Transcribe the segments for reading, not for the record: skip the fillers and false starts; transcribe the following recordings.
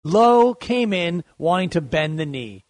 Lowe came in wanting to bend the knee.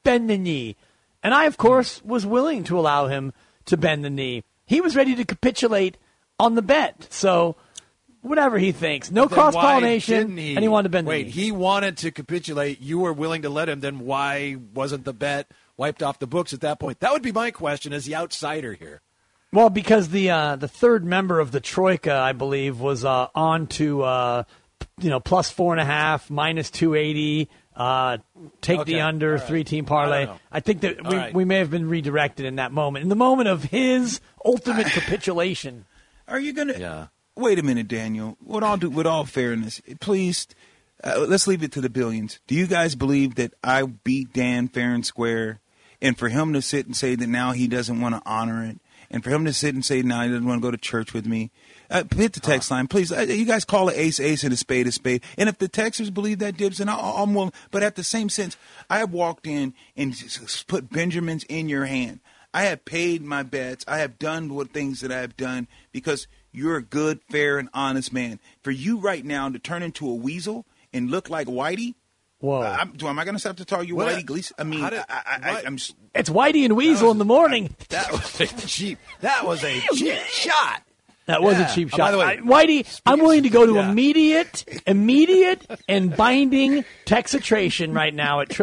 And I, of course, was willing to allow him to bend the knee. He was ready to capitulate on the bet. So whatever he thinks. No cross-pollination, and he wanted to bend the knee. Wait, he wanted to capitulate. You were willing to let him. Then why wasn't the bet wiped off the books at that point? That would be my question as the outsider here. Well, because the third member of the Troika, I believe, was on to plus 4.5, minus 280, take the under, right. 3-team parlay. I think that we may have been redirected in that moment. In the moment of his ultimate capitulation. Are you going to? Yeah. Wait a minute, Daniel. With all fairness, please, let's leave it to the billions. Do you guys believe that I beat Dan fair and square, and for him to sit and say that now he doesn't want to honor it, and for him to sit and say now he doesn't want to go to church with me? Hit the text line, please. You guys call it ace and a spade. And if the Texans believe that, Dibs, then I'm willing. But at the same sense, I have walked in and put Benjamins in your hand. I have paid my bets. I have done what things that I have done because you're a good, fair, and honest man. For you right now to turn into a weasel and look like Whitey, whoa! Am I going to have to call you Whitey Gleason? I mean, I'm. It's Whitey and Weasel in the morning. That was a cheap. That was a cheap shot. That was a cheap shot. By the way, Whitey, I'm willing to go to immediate and binding texitration right now at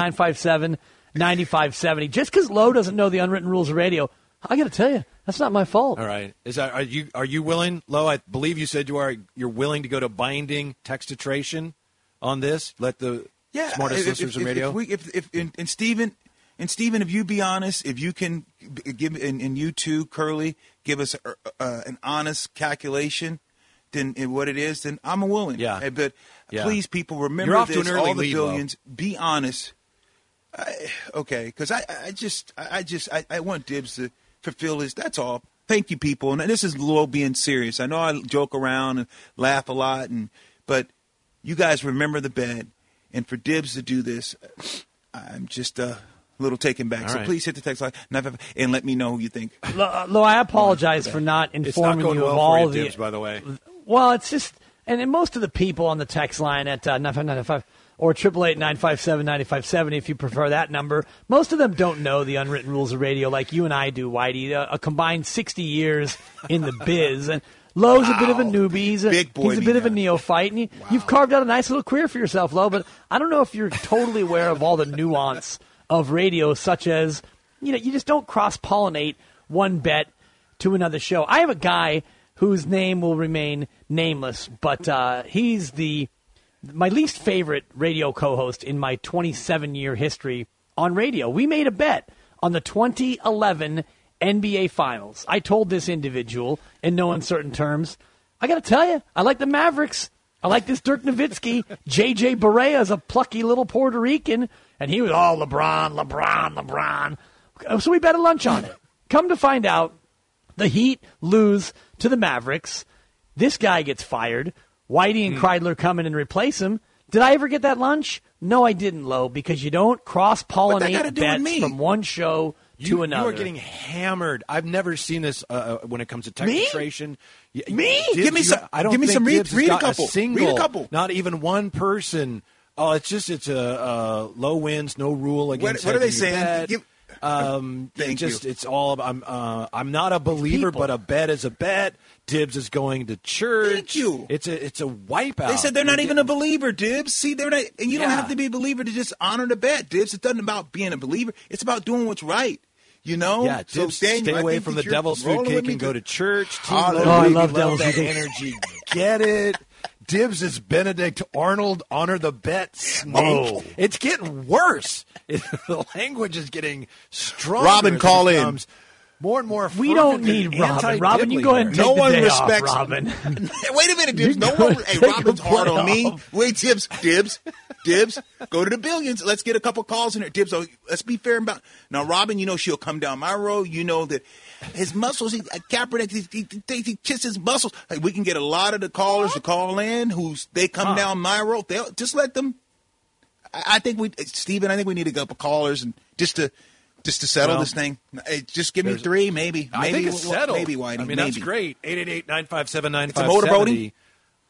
888-957-9570. Just because Lowe doesn't know the unwritten rules of radio, I got to tell you, that's not my fault. All right. Are you willing, Lowe? I believe you said you're willing to go to binding textitration on this. Let the smartest listeners in radio. And Stephen, if you be honest, if you can give, and you too, Curly, give us an honest calculation, then what it is, then I'm willing. Yeah. But please, people, remember You're off this. To an early all the lead, billions. Lowe. Be honest. Because I want Dibs to fulfill his. That's all. Thank you, people. And this is Lowe being serious. I know I joke around and laugh a lot, but you guys remember the bet. And for Dibs to do this, I'm just a little taken back. So please hit the text line and let me know who you think. Lowe, I apologize for not informing you of all the Dibs, by the way. Well, it's just, and most of the people on the text line at 9595 or 888-957-9570, if you prefer that number, most of them don't know the unwritten rules of radio like you and I do, Whitey. A combined 60 years in the biz. And Lowe's a bit of a newbie. He's a bit of a neophyte. And you've carved out a nice little career for yourself, Lowe, but I don't know if you're totally aware of all the nuance of radio, such as, you just don't cross-pollinate one bet to another show. I have a guy whose name will remain nameless, but he's my least favorite radio co-host in my 27-year history on radio. We made a bet on the 2011 NBA Finals. I told this individual in no uncertain terms, I got to tell you, I like the Mavericks. I like this Dirk Nowitzki. J.J. Barea is a plucky little Puerto Rican, and he was all LeBron. So we bet a lunch on it. Come to find out, the Heat lose to the Mavericks. This guy gets fired. Whitey and Kreidler come in and replace him. Did I ever get that lunch? No, I didn't, Lowe, because you don't cross-pollinate bets from one show to another. You are getting hammered. I've never seen this when it comes to textitration. Me? Dibs, give me some. I don't give me think some. Dibs Read a got couple. Single, read a couple. Not even one person. Oh, it's a low wins, no rule against. What are they saying? It's all. I'm not a believer, but a bet is a bet. Dibs is going to church. Thank you. It's a wipeout. They said they're not even a believer, Dibs. See, they're not, and you don't have to be a believer to just honor the bet, Dibs. It doesn't about being a believer. It's about doing what's right. Yeah, Dibs, stay away from the devil's food cake and go to church. I love devil's food cake. Energy. Get it? Dibs is Benedict Arnold. Honor the bet. Snake. Oh. It's getting worse. The language is getting stronger. Robin, call in. More and more. We don't need Robin. Robin, you go ahead and take the day off, Robin. Wait a minute, Dibs. Robin's hard on me. Wait, Dibs. Go to the billions. Let's get a couple calls in there. Dibs, let's be fair about. Now, Robin, she'll come down my road. You know that his muscles, Kaepernick, he kisses his muscles. We can get a lot of the callers to call in they come down my road. They'll just let them. Stephen, I think we need a couple callers and just to settle this thing. Just give me three, maybe. I think it's settled. Maybe, Whitey. I mean, that's great. 888-957-9570. It's a motorboating?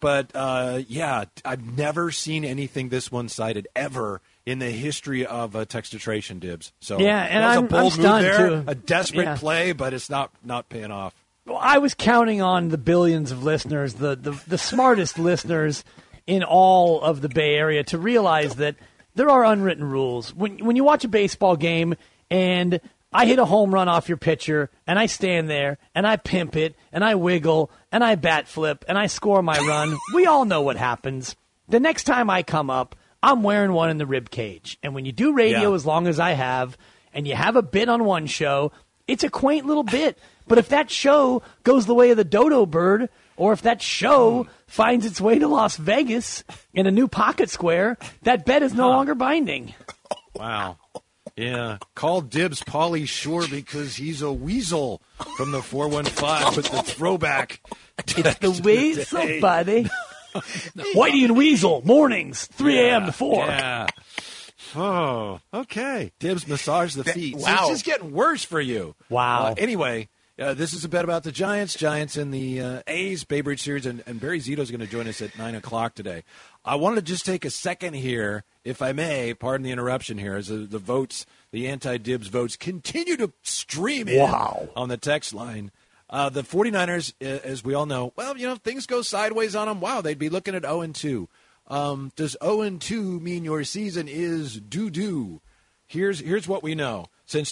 But, yeah, I've never seen anything this one-sided ever in the history of textitration, Dibs. So yeah, and that was a bold move stunned there, too. a desperate play, but it's not paying off. Well, I was counting on the billions of listeners, the smartest listeners in all of the Bay Area to realize that there are unwritten rules. When you watch a baseball game and I hit a home run off your pitcher, and I stand there, and I pimp it, and I wiggle, and I bat flip, and I score my run, we all know what happens. The next time I come up, I'm wearing one in the rib cage. And when you do radio as long as I have, and you have a bit on one show, it's a quaint little bit. But if that show goes the way of the dodo bird, or if that show finds its way to Las Vegas in a new pocket square, that bet is no longer binding. Wow. Yeah. Call Dibs Pauly Shore because he's a weasel from the 415 with the throwback. It's the weasel, buddy. Whitey and Weasel, mornings, 3 a.m. to 4. Yeah. Oh, okay. Dibs massage the feet. Wow. So it's just getting worse for you. Wow. Anyway, this is a bet about the Giants. Giants in the A's Bay Bridge Series, and Barry Zito is going to join us at 9 o'clock today. I wanted to just take a second here, if I may, pardon the interruption here, as the votes, the anti-Dibs votes continue to stream in on the text line. The 49ers, as we all know, well, things go sideways on them. Wow, they'd be looking at 0-2. Does 0-2 mean your season is doo-doo? Here's what we know. Since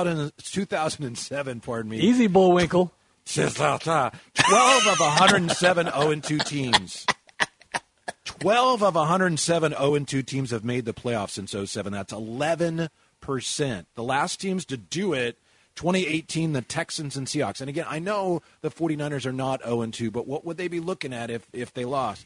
2007, pardon me. Easy, Bullwinkle. 12 of 107 0-2 teams. 12 of 107 0-2 teams have made the playoffs since 07. That's 11%. The last teams to do it, 2018, the Texans and Seahawks. And again, I know the 49ers are not 0-2, but what would they be looking at if they lost?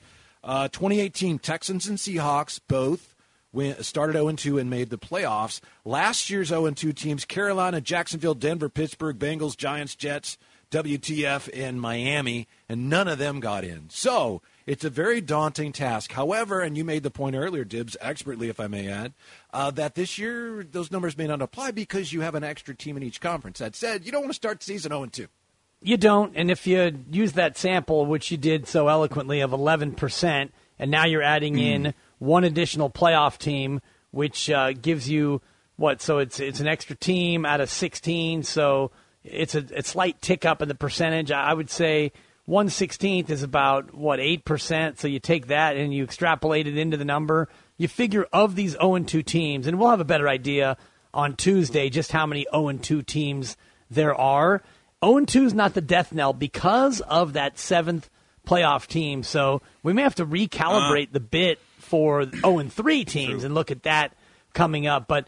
2018, Texans and Seahawks both started 0-2 and made the playoffs. Last year's 0-2 teams, Carolina, Jacksonville, Denver, Pittsburgh, Bengals, Giants, Jets, WTF, and Miami, and none of them got in. So it's a very daunting task. However, and you made the point earlier, Dibs, expertly if I may add, that this year those numbers may not apply because you have an extra team in each conference. That said, you don't want to start the season 0-2. You don't, and if you use that sample, which you did so eloquently, of 11%, and now you're adding in one additional playoff team, which gives you what? So it's an extra team out of 16, so it's a slight tick up in the percentage. I would say 1/16 is about, 8%, so you take that and you extrapolate it into the number. You figure of these 0-2 teams, and we'll have a better idea on Tuesday just how many 0-2 teams there are. 0-2 is not the death knell because of that seventh playoff team. So we may have to recalibrate the bit for 0-3 teams and look at that coming up. But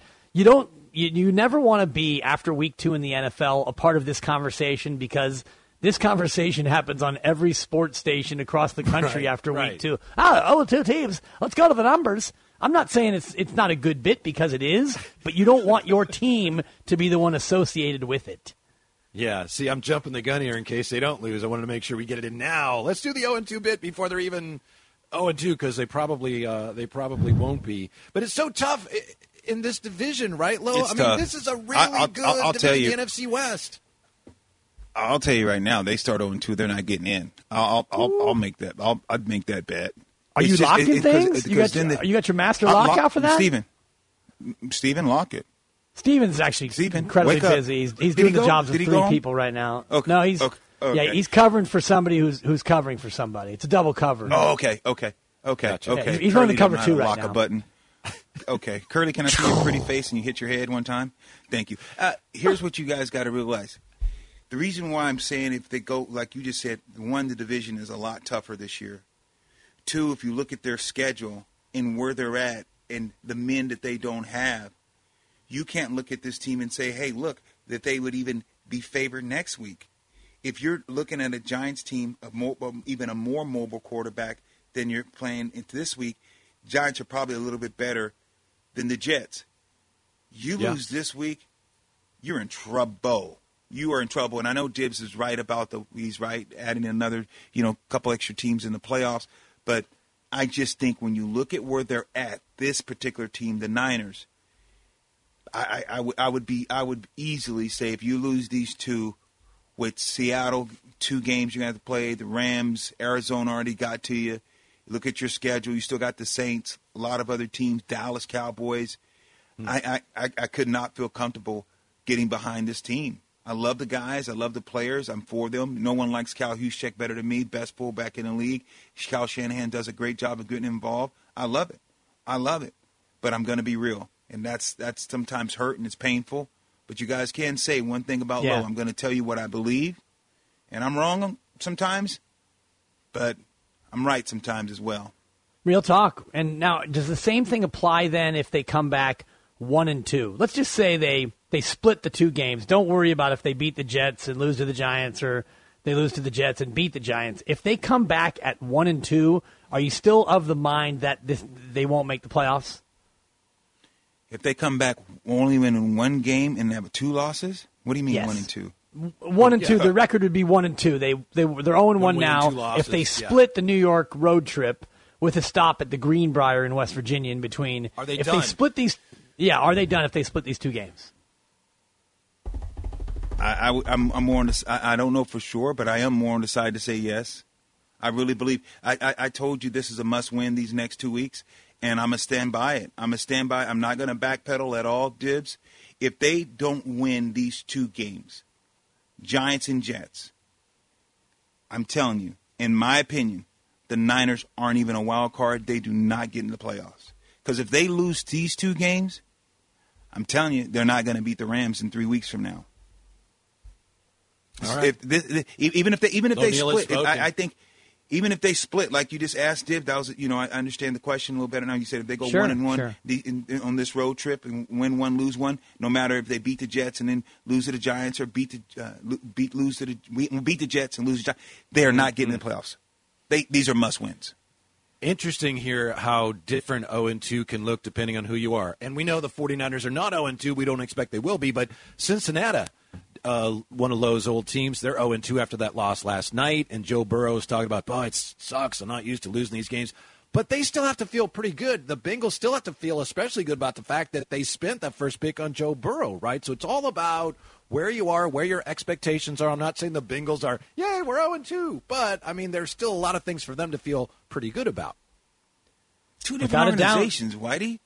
you never want to be, after week 2 in the NFL, a part of this conversation because this conversation happens on every sports station across the country after week 2. 0-2 teams. Let's go to the numbers. I'm not saying it's not a good bit because it is, but you don't want your team to be the one associated with it. Yeah, see, I'm jumping the gun here in case they don't lose. I wanted to make sure we get it in now. Let's do the 0-2 bit before they're even 0-2 because they probably won't be. But it's so tough in this division, right, Lo? It's tough. This is a really good division, the NFC West. I'll tell you right now, they start 0-2, they're not getting in. I'll make that. I'd make that bet. Are you locking things? You got your master lockout for that? Steven, lock it. Steven's actually incredibly busy. He's doing the jobs of 3 people right now. Okay. No, he's covering for somebody who's covering for somebody. It's a double cover. Oh, okay. Gotcha. Okay. He's running the cover 2 right lock now. a button. Okay. Curly, can I see your pretty face and you hit your head one time? Thank you. Here's what you guys got to realize. The reason why I'm saying if they go, like you just said, 1, the division is a lot tougher this year. 2, if you look at their schedule and where they're at and the men that they don't have, you can't look at this team and say, hey, look, that they would even be favored next week. If you're looking at a Giants team, even a more mobile quarterback than you're playing into this week, Giants are probably a little bit better than the Jets. You lose this week, you're in trouble. You are in trouble. And I know Dibs is right about he's right, adding another, couple extra teams in the playoffs. But I just think when you look at where they're at, this particular team, the Niners, I would easily say if you lose these 2, with Seattle, 2 games you're going to have to play. The Rams, Arizona already got to you. You look at your schedule. You still got the Saints, a lot of other teams, Dallas Cowboys. I could not feel comfortable getting behind this team. I love the guys. I love the players. I'm for them. No one likes Cal Juszczyk better than me, best fullback in the league. Kyle Shanahan does a great job of getting involved. I love it. I love it. But I'm going to be real. And that's sometimes hurt and it's painful. But you guys can say one thing about Lowe. I'm going to tell you what I believe. And I'm wrong sometimes, but I'm right sometimes as well. Real talk. And now, does the same thing apply then if they come back 1-2? Let's just say they split the 2 games. Don't worry about if they beat the Jets and lose to the Giants or they lose to the Jets and beat the Giants. If they come back at 1-2, are you still of the mind that they won't make the playoffs? If they come back only winning 1 game and have 2 losses? What do you mean 1-2? 1-2. The record would be 1-2. They're 0-1 now. If they split the New York road trip with a stop at the Greenbrier in West Virginia in between, are they if done? They split these, are they done if they split these 2 games? I'm more on the. I don't know for sure, but I am more on the side to say yes. I really believe. I told you this is a must-win these next 2 weeks, and I'm going to stand by it. I'm not going to backpedal at all, Dibs. If they don't win these 2 games, Giants and Jets, I'm telling you, in my opinion, the Niners aren't even a wild card. They do not get in the playoffs. Because if they lose these 2 games, I'm telling you, they're not going to beat the Rams in 3 weeks from now. All right. Even if they split, I think even if they split, like you just asked, Div, that was I understand the question a little better now. You said if they go 1-1 on this road trip and win 1, lose 1, no matter if they beat the Jets and then lose to the Giants or beat the Jets and lose the Giants, they are not getting in the playoffs. These are must wins. Interesting here how different 0-2 can look depending on who you are. And we know the 49ers are not 0-2. We don't expect they will be, but Cincinnati, one of Lowe's old teams, they're 0-2 after that loss last night, and Joe Burrow is talking about, it sucks, I'm not used to losing these games. But they still have to feel pretty good. The Bengals still have to feel especially good about the fact that they spent that first pick on Joe Burrow, right? So it's all about where you are, where your expectations are. I'm not saying the Bengals are, yay, we're 0-2, but, there's still a lot of things for them to feel pretty good about. 2 different organizations, Whitey.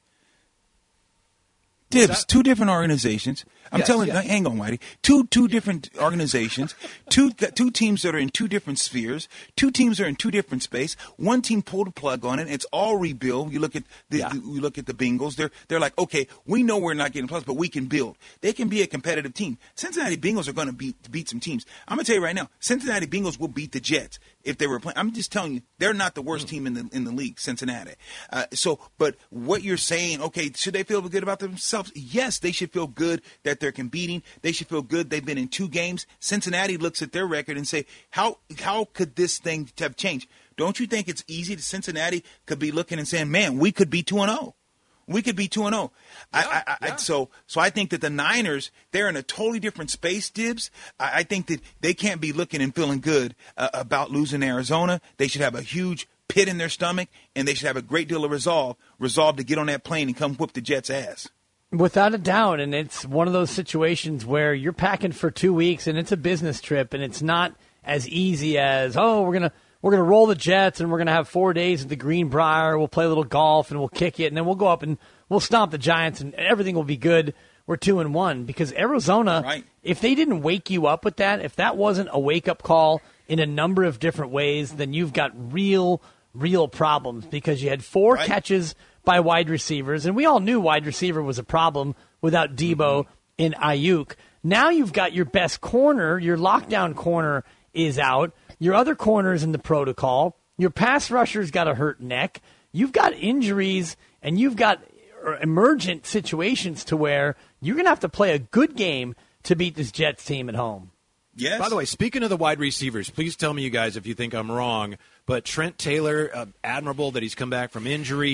Dibs, 2 different organizations. I'm telling you, hang on, Whitey. Two different organizations, two teams that are in 2 different spheres, 2 teams that are in 2 different space. One team pulled a plug on it. It's all rebuild. You look at the Bengals. They're like, okay, we know we're not getting plus, but we can build. They can be a competitive team. Cincinnati Bengals are going to beat some teams. I'm going to tell you right now, Cincinnati Bengals will beat the Jets if they were playing. I'm just telling you, they're not the worst team in the league, Cincinnati. But what you're saying, okay, should they feel good about themselves? Yes, they should feel good that they're competing. They should feel good they've been in 2 games. Cincinnati looks at their record and say, how could this thing have changed? Don't you think it's easy that Cincinnati could be looking and saying, man, we could be 2-0. We could be 2-0. So I think that the Niners, they're in a totally different space, Dibs. I think that they can't be looking and feeling good about losing Arizona. They should have a huge pit in their stomach, and they should have a great deal of resolve to get on that plane and come whoop the Jets' ass. Without a doubt, and it's one of those situations where you're packing for 2 weeks, and it's a business trip, and it's not as easy as, we're gonna roll the Jets, and we're gonna have 4 days at the Greenbrier. We'll play a little golf, and we'll kick it, and then we'll go up and we'll stomp the Giants, and everything will be good. We're 2-1 because Arizona, right. If they didn't wake you up with that, if that wasn't a wake-up call in a number of different ways, then you've got real problems because you had 4 catches by wide receivers, and we all knew wide receiver was a problem without Debo and Ayuk. Now you've got your best corner, your lockdown corner is out, your other corner is in the protocol, your pass rusher's got a hurt neck, you've got injuries, and you've got emergent situations to where you're going to have to play a good game to beat this Jets team at home. Yes. By the way, speaking of the wide receivers, please tell me, you guys, if you think I'm wrong, but Trent Taylor, admirable that he's come back from injury.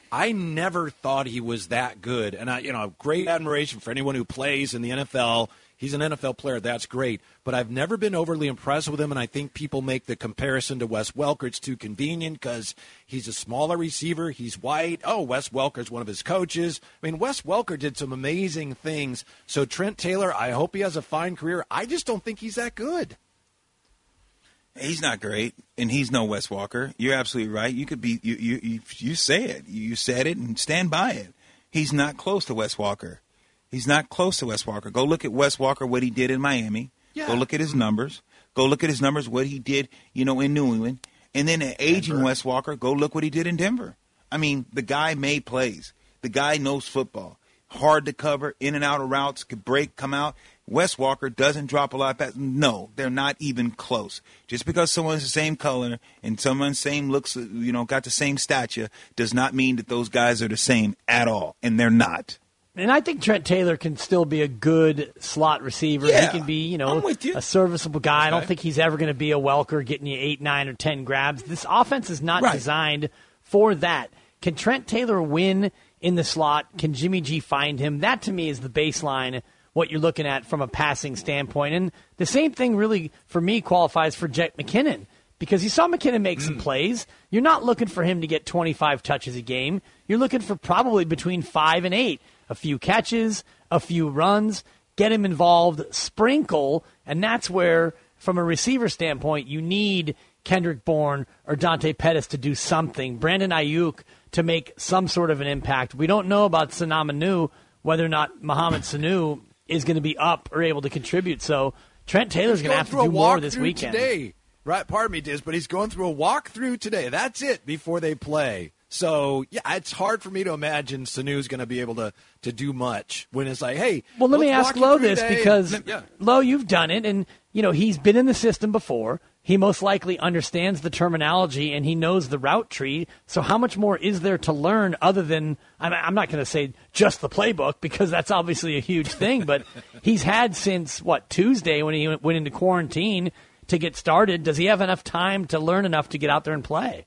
I never thought he was that good. And great admiration for anyone who plays in the NFL. He's an NFL player. That's great. But I've never been overly impressed with him, and I think people make the comparison to Wes Welker. It's too convenient because he's a smaller receiver. He's white. Oh, Wes Welker's one of his coaches. I mean, Wes Welker did some amazing things. So Trent Taylor, I hope he has a fine career. I just don't think he's that good. He's not great, and he's no Wes Welker. You're absolutely right. You could be you say it. You said it and stand by it. He's not close to Wes Welker. He's not close to Wes Welker. Go look at Wes Welker, what he did in Miami. Yeah. Go look at his numbers. Go look at his numbers, what he did, in New England. And then at aging Wes Welker, go look what he did in Denver. I mean, the guy made plays. The guy knows football. Hard to cover, in and out of routes, could break, come out. Wes Welker doesn't drop a lot of passes. No, they're not even close. Just because someone's the same color and someone's same looks, got the same stature, does not mean that those guys are the same at all. And they're not. And I think Trent Taylor can still be a good slot receiver. Yeah, he can be, a serviceable guy. Okay. I don't think he's ever going to be a Welker getting you 8, 9, or 10 grabs. This offense is not designed for that. Can Trent Taylor win in the slot? Can Jimmy G find him? That, to me, is the baseline, what you're looking at from a passing standpoint. And the same thing really, for me, qualifies for Jet McKinnon. Because you saw McKinnon make some plays. You're not looking for him to get 25 touches a game. You're looking for probably between 5 and 8. A few catches, a few runs, get him involved, sprinkle, and that's where, from a receiver standpoint, you need Kendrick Bourne or Dante Pettis to do something, Brandon Ayuk to make some sort of an impact. We don't know about Sanaa Manu, whether or not Mohamed Sanu is going to be up or able to contribute. So Trent Taylor's going to have to do more this weekend. Today. Right, pardon me, Diz, but he's going through a walkthrough today. That's it before they play. So, yeah, it's hard for me to imagine Sanu's going to be able to do much when it's like, hey, well, let me ask Lo this because, Lo, you've done it, and, he's been in the system before. He most likely understands the terminology, and he knows the route tree. So how much more is there to learn other than, I'm not going to say just the playbook because that's obviously a huge thing, but he's had since, Tuesday when he went into quarantine to get started. Does he have enough time to learn enough to get out there and play?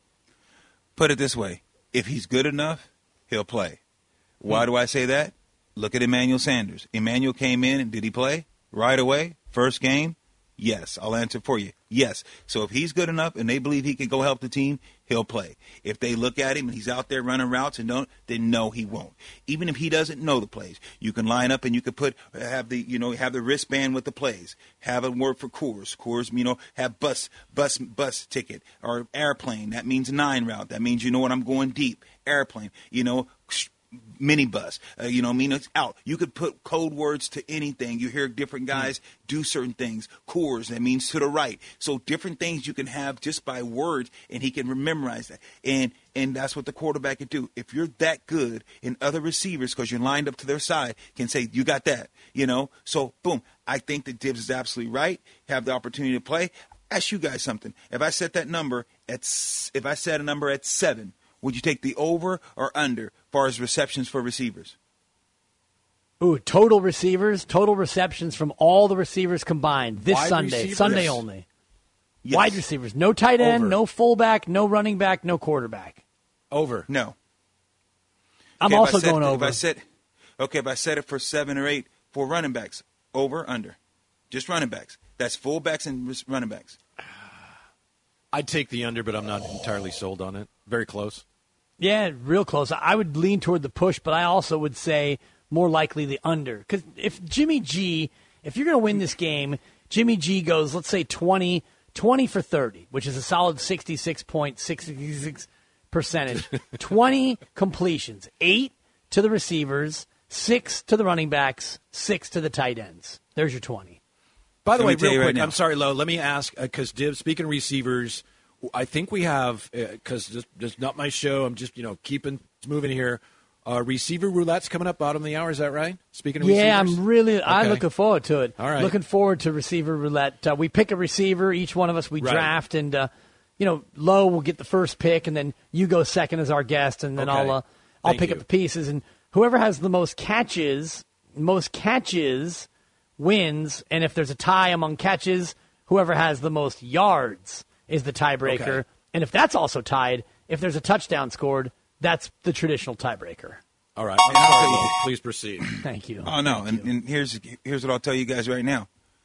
Put it this way. If he's good enough, he'll play. Why do I say that? Look at Emmanuel Sanders. Emmanuel came in, and did he play right away? First game? Yes. I'll answer for you. Yes. So if he's good enough and they believe he can go help the team, he'll play. If they look at him and he's out there running routes and don't, then no, he won't. Even if he doesn't know the plays, you can line up and you can have the wristband with the plays. Have a word for Coors. Coors, have bus ticket or airplane. That means 9 route. That means I'm going deep. Airplane. Minibus, it's out. You could put code words to anything. You hear different guys do certain things. Coors, that means to the right. So different things you can have just by words, and he can memorize that. And that's what the quarterback can do. If you're that good, and other receivers, because you're lined up to their side, can say, you got that, So, boom. I think that Dibbs is absolutely right. Have the opportunity to play. Ask you guys something. If I set a number at 7, would you take the over or under as far as receptions for receivers? Ooh, total receptions from all the receivers combined this Sunday. Receivers? Sunday only. Yes. Wide receivers. No tight end, no fullback, no running back, no quarterback. Over. No. I'm also going over. If I set it for 7 or 8 for running backs, over, under. Just running backs. That's fullbacks and running backs. I'd take the under, but I'm not entirely sold on it. Very close. Yeah, real close. I would lean toward the push, but I also would say more likely the under. Because if you're going to win this game, Jimmy G goes, let's say 20 for 30, which is a solid 66% 20 completions, 8 to the receivers, 6 to the running backs, 6 to the tight ends. There's your 20. By the way, real quick, I'm sorry, Lo, let me ask, because Div, speaking of receivers, I think we have, because this is not my show, I'm just, keeping moving here. Receiver roulette's coming up bottom of the hour, is that right? Speaking of receivers? Yeah, I'm looking forward to it. All right. Looking forward to receiver roulette. We pick a receiver, each one of us, we draft, and, Lo will get the first pick, and then you go second as our guest, and then I'll pick up the pieces. And whoever has the most catches wins, and if there's a tie among catches, whoever has the most yards is the tiebreaker. Okay. And if that's also tied, if there's a touchdown scored, that's the traditional tiebreaker. All right. I'm sorry, Lo. Please proceed. Thank you. Oh, no. And here's what I'll tell you guys right now.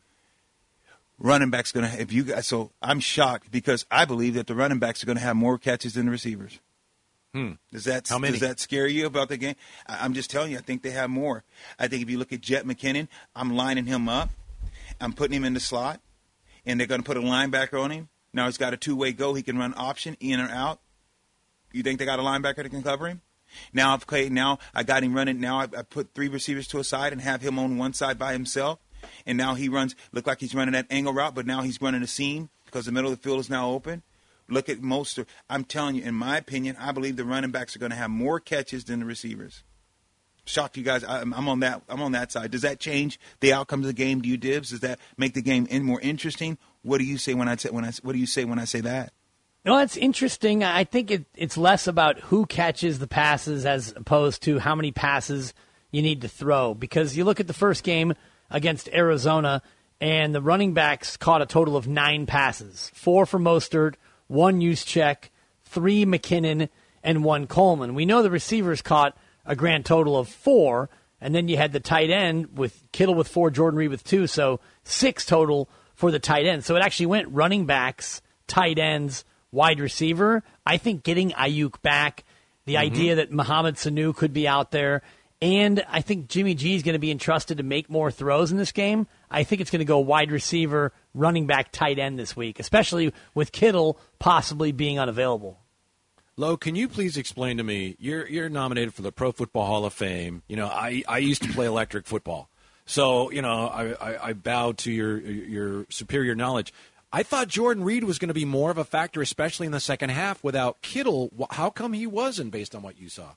Running back's going to – if you guys – so I'm shocked because I believe that the running backs are going to have more catches than the receivers. Does that scare you about the game? I'm just telling you, I think they have more. I think if you look at Jet McKinnon, I'm lining him up. I'm putting him in the slot, and they're going to put a linebacker on him. Now he's got a two-way go. He can run option, in or out. You think they got a linebacker that can cover him? Now I got him running. Now I put three receivers to a side and have him on one side by himself. And now he runs, look like he's running that angle route, but now he's running a seam because the middle of the field is now open. Look at Mostert. I'm telling you, in my opinion, I believe the running backs are going to have more catches than the receivers. Shocked you guys. I'm on that side. Does that change the outcome of the game? Do you, Dibs? Does that make the game more interesting? What do you say when I say that? No, it's interesting. I think it's less about who catches the passes as opposed to how many passes you need to throw. Because you look at the first game against Arizona, and the running backs caught a total of 9 passes. 4 for Mostert, 1 Juszczyk, 3 McKinnon, and 1 Coleman. We know the receivers caught a grand total of 4, and then you had the tight end with Kittle with 4, Jordan Reed with 2, so 6 total for the tight end. So it actually went running backs, tight ends, wide receiver. I think getting Ayuk back, the idea that Mohamed Sanu could be out there, and I think Jimmy G is going to be entrusted to make more throws in this game. I think it's going to go wide receiver, running back, tight end this week, especially with Kittle possibly being unavailable. Lo, can you please explain to me, you're nominated for the Pro Football Hall of Fame. You know, I used to play electric football. So, you know, I bow to your superior knowledge. I thought Jordan Reed was going to be more of a factor, especially in the second half without Kittle. How come he wasn't based on what you saw?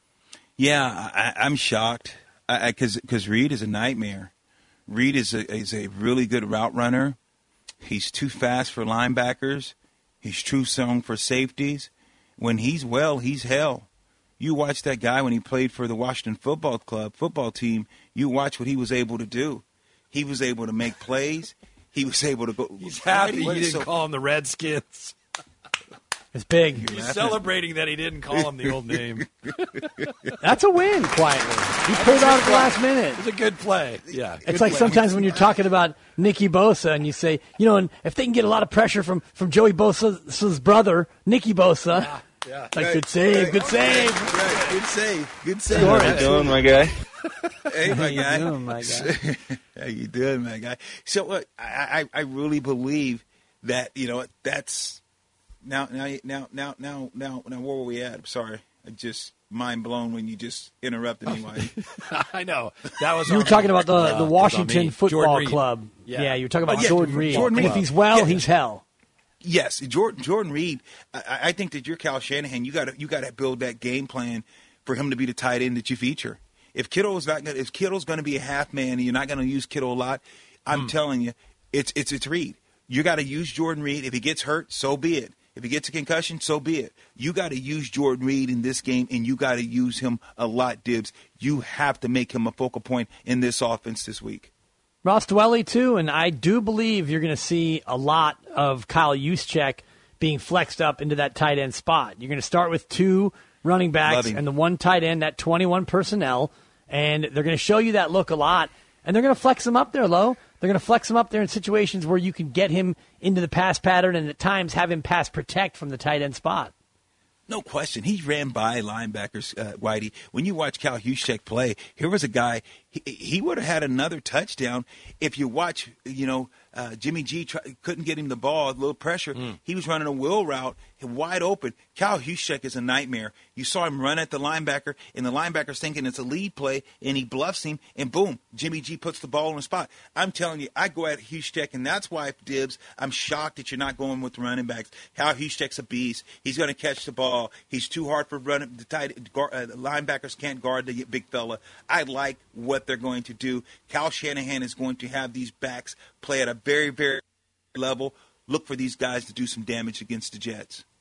Yeah, I'm shocked because Reed is a nightmare. Reed is a really good route runner. He's too fast for linebackers. He's too strong for safeties. When he's well, he's hell. You watch that guy when he played for the Washington football team, you watch what he was able to do. He was able to make plays. He was able to go. He's happy you didn't call him the Redskins. It's big. He's celebrating that he didn't call him the old name. That's a win, quietly. He pulled out at the last minute. It's a good play. Yeah. It's like sometimes when you're talking about Nicky Bosa and you say, you know, and if they can get a lot of pressure from Joey Bosa's brother, Nicky Bosa. Yeah. Like, right, good save, good save. Right, good save. How you doing, my guy? Hey, my guy. How you doing, my guy? How you doing, my guy? So I really believe that, you know, that's now where were we at? I'm sorry. I just mind blown when you just interrupted me. I know. That was you were talking about the Washington Football Club. Yeah, you were talking about Jordan Reed. And if he's well, he's hell. Yes, Jordan Reed. I think that you're Kyle Shanahan. You got to build that game plan for him to be the tight end that you feature. If Kittle's going to be a half man and you're not going to use Kittle a lot, I'm telling you, it's Reed. You got to use Jordan Reed. If he gets hurt, so be it. If he gets a concussion, so be it. You got to use Jordan Reed in this game, and you got to use him a lot, Dibs. You have to make him a focal point in this offense this week. Ross Dwelly, too, and I do believe you're going to see a lot of Kyle Juszczyk being flexed up into that tight end spot. You're going to start with 2 running backs and the 1 tight end, that 21 personnel, and they're going to show you that look a lot, and they're going to flex him up there, Lo. They're going to flex him up there in situations where you can get him into the pass pattern and at times have him pass protect from the tight end spot. No question. He ran by linebackers, Whitey. When you watch Kyle Juszczyk play, here was a guy, he would have had another touchdown if you watch, you know, Jimmy G couldn't get him the ball, a little pressure. He was running a wheel route, wide open. Kyle Juszczyk is a nightmare. You saw him run at the linebacker, and the linebacker's thinking it's a lead play, and he bluffs him, and boom, Jimmy G puts the ball in the spot. I'm telling you, I go at Juszczyk, and that's why, Dibs, I'm shocked that you're not going with the running backs. Kyle Juszczyk's a beast. He's going to catch the ball. He's too hard for running. The linebackers can't guard the big fella. I like what they're going to do. Kyle Shanahan is going to have these backs play at a very, very level. Look for these guys to do some damage against the Jets.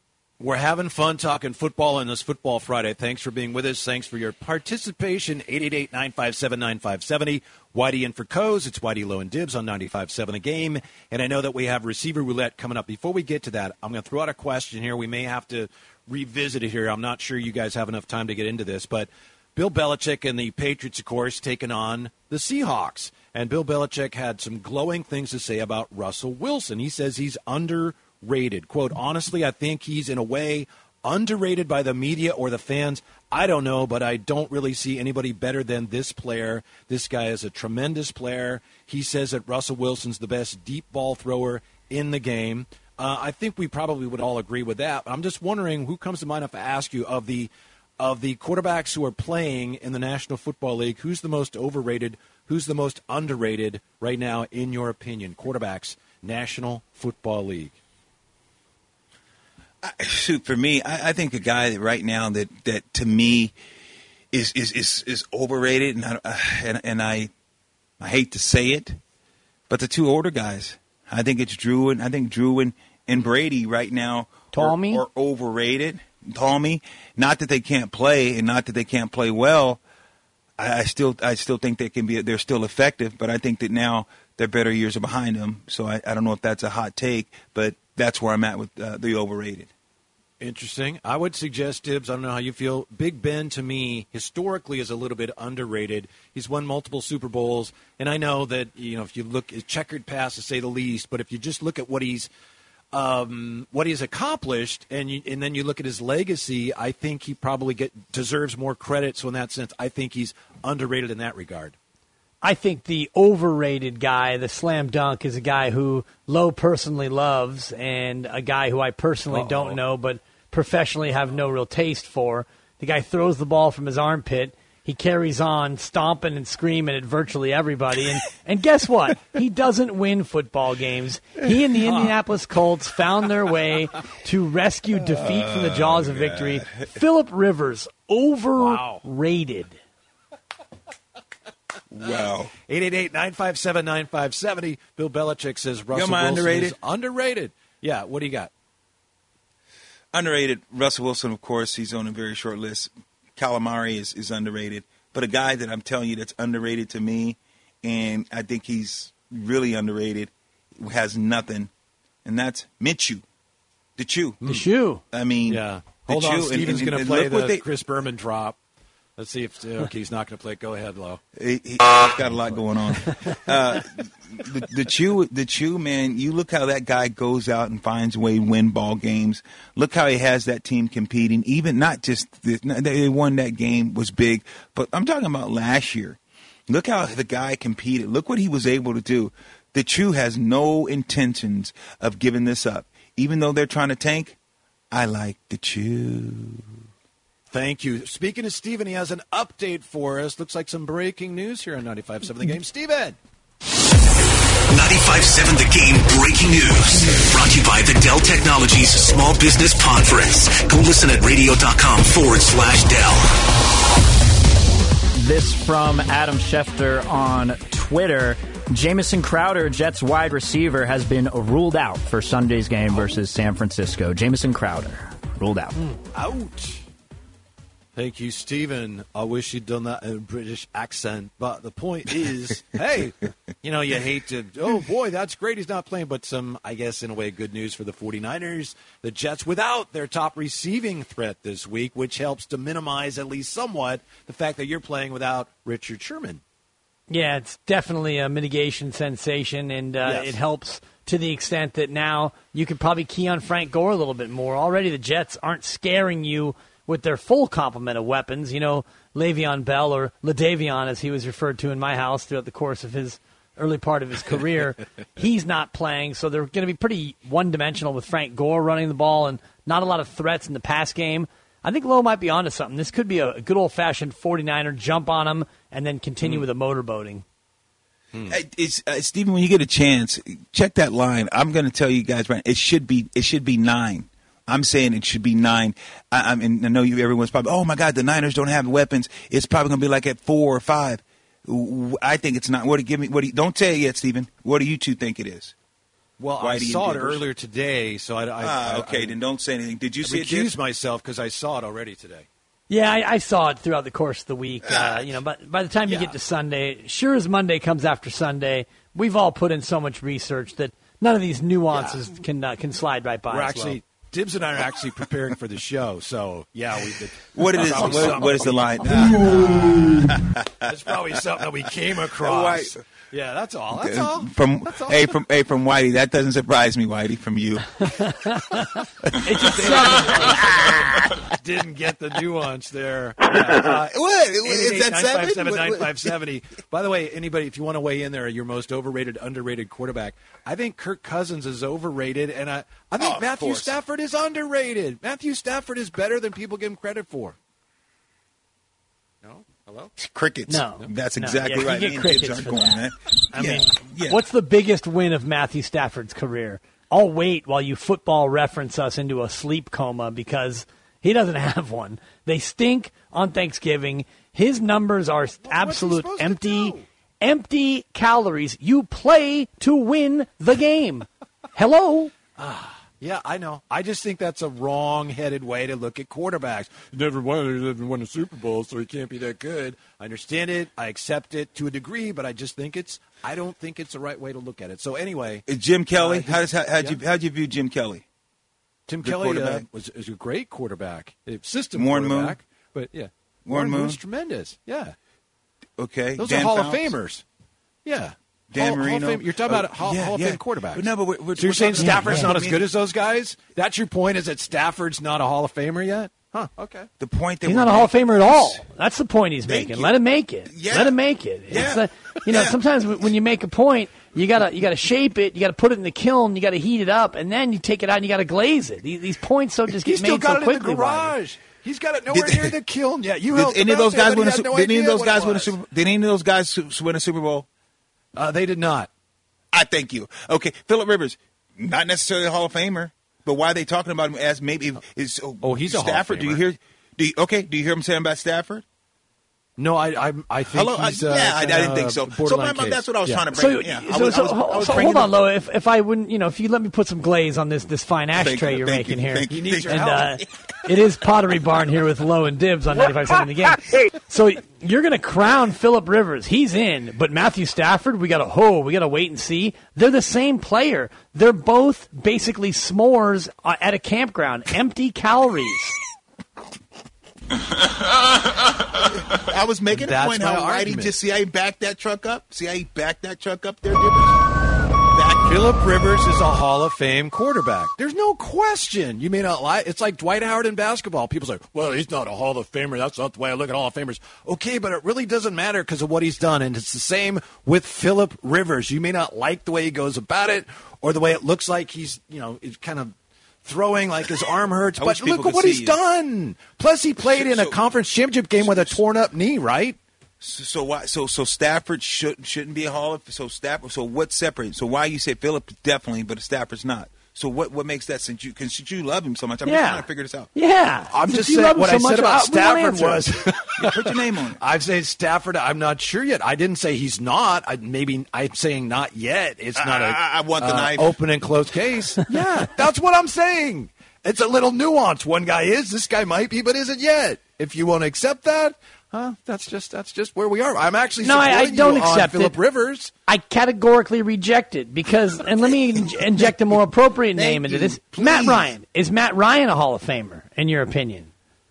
We're having fun talking football on this Football Friday. Thanks for being with us. Thanks for your participation. 888-957-9570. Whitey in for Coes. It's Whitey Low and Dibs on 95.7 The Game. And I know that we have Receiver Roulette coming up. Before we get to that, I'm going to throw out a question here. We may have to revisit it here. I'm not sure you guys have enough time to get into this. But Bill Belichick and the Patriots, of course, taking on the Seahawks. And Bill Belichick had some glowing things to say about Russell Wilson. He says he's underrated. Quote, honestly, I think he's in a way underrated by the media or the fans. I don't know, but I don't really see anybody better than this player. This guy is a tremendous player. He says that Russell Wilson's the best deep ball thrower in the game. I think we probably would all agree with that. But I'm just wondering who comes to mind if I ask you of the quarterbacks who are playing in the National Football League, who's the most overrated, who's the most underrated right now in your opinion? Quarterbacks, National Football League. Shoot, for me, I think a guy that right now that to me is overrated, and I hate to say it, but the two older guys, I think it's Drew and Brady right now are overrated. Tommy, not that they can't play and not that they can't play well. I still think they're still effective, but I think that now their better years are behind them. So I don't know if that's a hot take, but that's where I'm at with the overrated. Interesting. I would suggest, Dibs, I don't know how you feel, Big Ben to me historically is a little bit underrated. He's won multiple Super Bowls, and I know that, if you look at checkered past to say the least, but if you just look at what he's accomplished and then you look at his legacy, I think he probably deserves more credit. So in that sense, I think he's underrated in that regard. I think the overrated guy, the slam dunk, is a guy who Lowe personally loves and a guy who I personally don't know but professionally have no real taste for. The guy throws the ball from his armpit. He carries on stomping and screaming at virtually everybody. And guess what? He doesn't win football games. He and the Indianapolis Colts found their way to rescue defeat from the jaws of victory. Phillip Rivers, overrated. Wow. 888-957-9570. Bill Belichick says Russell Wilson is underrated. Yeah, what do you got? Underrated. Russell Wilson, of course, he's on a very short list. Calamari is underrated. But a guy that I'm telling you that's underrated to me, and I think he's really underrated, has nothing, and that's Minshew. The Chew. I mean, yeah. Hold on, Steven's going to play the Chris Berman drop. Let's see if he's not going to play. Go ahead, Lo. He's got a lot going on. The Chew, man, you look how that guy goes out and finds a way to win ball games. Look how he has that team competing. Even not just they won that game was big, but I'm talking about last year. Look how the guy competed. Look what he was able to do. The Chew has no intentions of giving this up. Even though they're trying to tank, I like the Chew. Thank you. Speaking of Steven, he has an update for us. Looks like some breaking news here on 95.7 The Game. Steven! 95.7 The Game breaking news. Brought to you by the Dell Technologies Small Business Conference. Go listen at radio.com/Dell. This from Adam Schefter on Twitter. Jamison Crowder, Jets wide receiver, has been ruled out for Sunday's game versus San Francisco. Jamison Crowder, ruled out. Ouch. Thank you, Stephen. I wish you'd done that in a British accent. But the point is, hey, you hate to, oh, boy, that's great he's not playing. But some, I guess, in a way, good news for the 49ers. The Jets without their top receiving threat this week, which helps to minimize at least somewhat the fact that you're playing without Richard Sherman. Yeah, it's definitely a mitigation sensation, and Yes. It helps to the extent that now you could probably key on Frank Gore a little bit more. Already the Jets aren't scaring you with their full complement of weapons. Le'Veon Bell, or LaDavion as he was referred to in my house throughout the course of his early part of his career, he's not playing, so they're going to be pretty one-dimensional with Frank Gore running the ball and not a lot of threats in the pass game. I think Lowe might be onto something. This could be a good old-fashioned 49er jump on him and then continue with a motorboating. Stephen, when you get a chance, check that line. I'm going to tell you guys right. It should be 9. I'm saying it should be 9. I know everyone's probably, oh my God, the Niners don't have weapons. It's probably going to be like at 4 or 5. I think it's not. Don't say it yet, Stephen. What do you two think it is? Well, I saw it earlier today, so then don't say anything. Did you see it? Recuse myself because I saw it already today. Yeah, I saw it throughout the course of the week. But by the time you get to Sunday, sure as Monday comes after Sunday, we've all put in so much research that none of these nuances can slide right by. Dibs and I are actually preparing for the show, so yeah. What is the line? That's probably something that we came across. Yeah, that's all. That's all. From Whitey, that doesn't surprise me, Whitey. From you, didn't get the nuance there. What is that? 957-9570. By the way, anybody, if you want to weigh in there, your most overrated, underrated quarterback. I think Kirk Cousins is overrated, and I think Matthew Stafford is underrated. Matthew Stafford is better than people give him credit for. No? Hello? Crickets. No. That's exactly right. You get crickets for that. Man. I mean, what's the biggest win of Matthew Stafford's career? I'll wait while you Football Reference us into a sleep coma because he doesn't have one. They stink on Thanksgiving. His numbers are absolute empty calories. You play to win the game. Hello? Yeah, I know. I just think that's a wrong-headed way to look at quarterbacks. He never won a Super Bowl, so he can't be that good. I understand it. I accept it to a degree, but I just think I don't think it's the right way to look at it. So anyway, Jim Kelly. How'd you view Jim Kelly? Tim Kelly was a great quarterback, system Warren quarterback. Moon. But yeah, Warren Moon was tremendous. Yeah. Okay. Those Dan are Hall Fouts. of Famers. Yeah. Dan Marino. You're talking about Hall of Fame quarterbacks. But no, but we're so you're saying talking Stafford's not as good as those guys? That's your point, is that Stafford's not a Hall of Famer yet? Huh, okay. The point that he's not a Hall of Famer at all. That's the point he's making. Let him make it. Yeah. Let him make it. Yeah. It's sometimes when you make a point, you gotta shape it, you gotta put it in the kiln, you gotta heat it up, and then you take it out and you gotta glaze it. These points don't just get made so quickly. He's still got it in the garage. He's got it nowhere near the kiln yet. Did any of those guys win a Super Bowl? Did any of those guys win a Super Bowl? They did not. I thank you. Okay, Phillip Rivers, not necessarily a Hall of Famer, but why are they talking about him as maybe is? He's a Stafford. Hall of Famer. Do you hear him saying about Stafford? No, I think he's I didn't think so. So that's what I was trying to bring. Hold on, Lo. If I wouldn't, if you let me put some glaze on this fine ashtray you're making here, he needs your help. It is Pottery Barn here with Lo and Dibs on 95.7 The Game. So you're going to crown Phillip Rivers. He's in, but Matthew Stafford, we got to wait and see. They're the same player. They're both basically s'mores at a campground, empty calories. I was making a point how Whitey just see how he backed that truck up. See how he backed that truck up there, Phillip Rivers is a Hall of Fame quarterback. There's no question. You may not lie. It's like Dwight Howard in basketball. People say, well, he's not a Hall of Famer. That's not the way I look at Hall of Famers. Okay, but it really doesn't matter because of what he's done. And it's the same with Phillip Rivers. You may not like the way he goes about it or the way it looks like he's kind of throwing like his arm hurts. But look at what he's done. Plus, he played in a conference championship game with a torn-up knee, right? So why? So Stafford shouldn't be a Hall of Fame. So Stafford. So what separates? So why you say Phillip definitely, but Stafford's not? So what makes that since you love him so much? I'm just trying to figure this out. Yeah, I'm just saying what I said about Stafford was. Put your name on it. I've said Stafford. I'm not sure yet. I didn't say he's not. I'm saying not yet. It's not I want the knife. Open and closed case. Yeah, that's what I'm saying. It's a little nuance. One guy is, this guy might be, but isn't yet. If you want to accept that. That's just where we are. I'm actually I don't accept Phillip Rivers. I categorically reject it because, and let me inject a more appropriate name into this. Please. Matt Ryan. Is Matt Ryan a Hall of Famer in your opinion?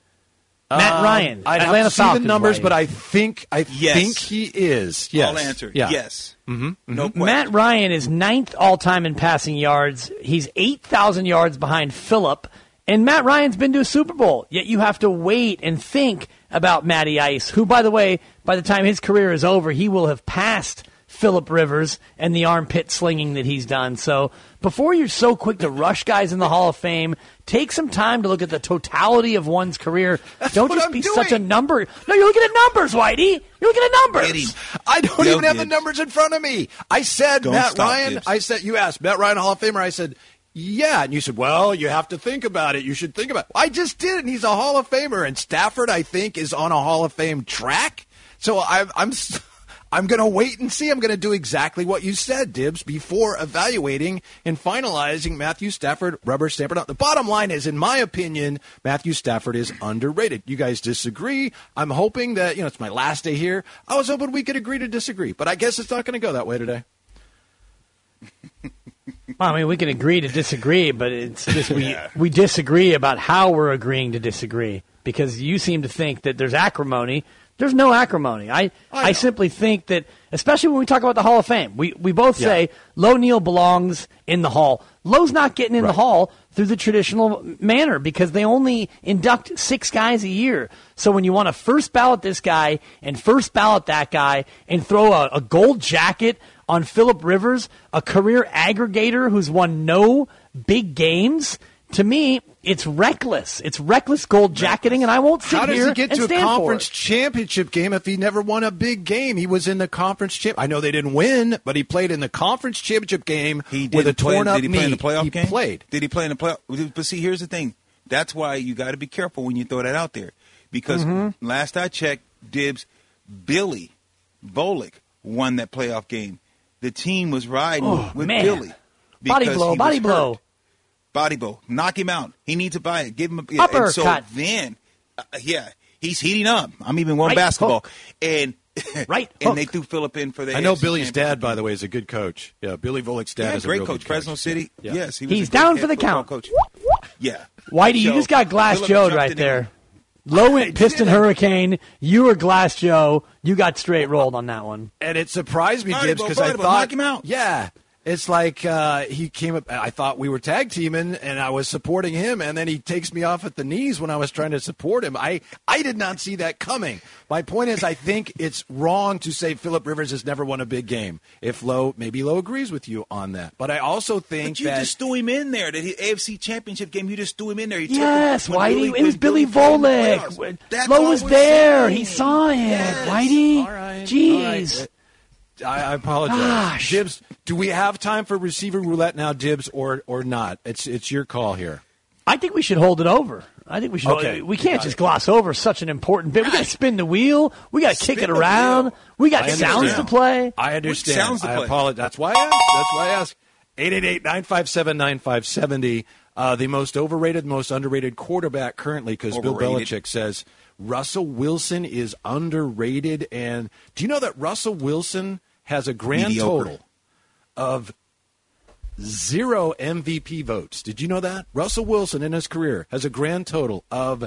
Matt Ryan. I'd Atlanta have to see Falcons the numbers, way. but I think he is. Yes. I'll answer. Yeah. Yes. Mm-hmm. No question. Matt Ryan is 9th all-time in passing yards. He's 8,000 yards behind Phillip. And Matt Ryan's been to a Super Bowl, yet you have to wait and think about Matty Ice, who, by the way, by the time his career is over, he will have passed Phillip Rivers and the armpit slinging that he's done. So before you're so quick to rush guys in the Hall of Fame, take some time to look at the totality of one's career. Don't just be such a number. No, you're looking at numbers, Whitey. You're looking at numbers. I don't even have the numbers in front of me. I said Matt Ryan. Dibs. You asked Matt Ryan, Hall of Famer. I said, yeah, and you said, well, you have to think about it. You should think about it. I just did, and he's a Hall of Famer. And Stafford, I think, is on a Hall of Fame track. So I'm going to wait and see. I'm going to do exactly what you said, Dibs, before evaluating and finalizing Matthew Stafford, rubber stamp or not. The bottom line is, in my opinion, Matthew Stafford is underrated. You guys disagree. I'm hoping that, it's my last day here. I was hoping we could agree to disagree, but I guess it's not going to go that way today. Well, I mean, we can agree to disagree, but it's just we disagree about how we're agreeing to disagree, because you seem to think that there's acrimony. There's no acrimony. I simply think that, especially when we talk about the Hall of Fame, we both say Low Neal belongs in the Hall. Low's not getting in the Hall through the traditional manner because they only induct 6 guys a year. So when you want to first ballot this guy and first ballot that guy and throw a gold jacket on Phillip Rivers, a career aggregator who's won no big games, to me, it's reckless. It's reckless gold jacketing, and I won't sit here and stand for it. How does he get to a conference championship game if he never won a big game? He was in the conference I know they didn't win, but he played in the conference championship game with a torn-up knee. Did he play in the playoff game? Played. Did he play in the playoff? But see, here's the thing. That's why you got to be careful when you throw that out there. Because last I checked, Dibs, Billy Volek won that playoff game. The team was riding with Billy. Body blow. Body blow. Knock him out. He needs to buy it. Give him a uppercut. And so then, he's heating up. I'm even one basketball. Hook. And they threw Phillip in for the I know Billy's dad, by the way, is a good coach. Yeah, Billy Volek's dad is a great real coach. good Fresno City. Yeah. Yes, he's down for the count. Coach. Yeah. Whitey, you just got Glass Joe'd right there. Low end Piston Hurricane. You were Glass Joe. You got straight rolled on that one. And it surprised me, Gibbs, because I thought, knock him out. Yeah. It's like he came up. I thought we were tag teaming, and I was supporting him, and then he takes me off at the knees when I was trying to support him. I did not see that coming. My point is, I think it's wrong to say Phillip Rivers has never won a big game. Maybe Lowe agrees with you on that, but I also think you just threw him in there. That AFC Championship game, you just threw him in there. Yes, Whitey. It was Billy Volek. Lowe was there. He saw it. Yes. Whitey. All right. Jeez. All right. I apologize. Gosh. Dibs, do we have time for receiver roulette now, Dibs, or not? It's your call here. I think we should hold it over. I think we should. Okay. We can't just gloss over such an important bit. We got to spin the wheel. We got to kick it around. We got sounds to play. I understand. Sounds to play. I apologize. That's why I asked. 888-957-9570. The most overrated, most underrated quarterback currently, because Bill Belichick says Russell Wilson is underrated. And do you know that Russell Wilson has a grand total of 0 MVP votes? Did you know that? Russell Wilson in his career has a grand total of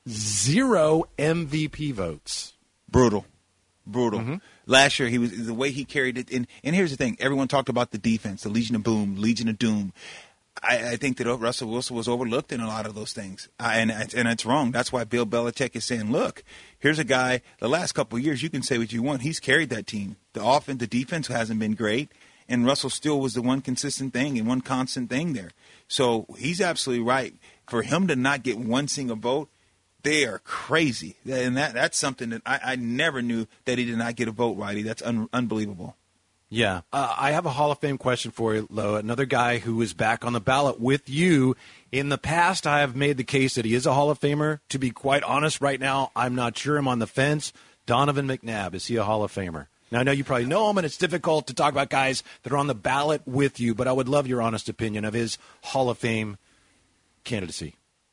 0 MVP votes. Brutal. Mm-hmm. Last year, the way he carried it. And here's the thing. Everyone talked about the defense, the Legion of Boom, Legion of Doom. I think that Russell Wilson was overlooked in a lot of those things. And it's wrong. That's why Bill Belichick is saying, look, here's a guy, the last couple of years, you can say what you want. He's carried that team. The offense, the defense hasn't been great. And Russell still was the one consistent thing and one constant thing there. So he's absolutely right. For him to not get one single vote, they are crazy. And that's something that I never knew that he did not get a vote, Whitey. That's unbelievable. Yeah. I have a Hall of Fame question for you, Lo. Another guy who is back on the ballot with you. In the past, I have made the case that he is a Hall of Famer. To be quite honest, right now, I'm not sure. I'm on the fence. Donovan McNabb, is he a Hall of Famer? Now, I know you probably know him, and it's difficult to talk about guys that are on the ballot with you, but I would love your honest opinion of his Hall of Fame candidacy.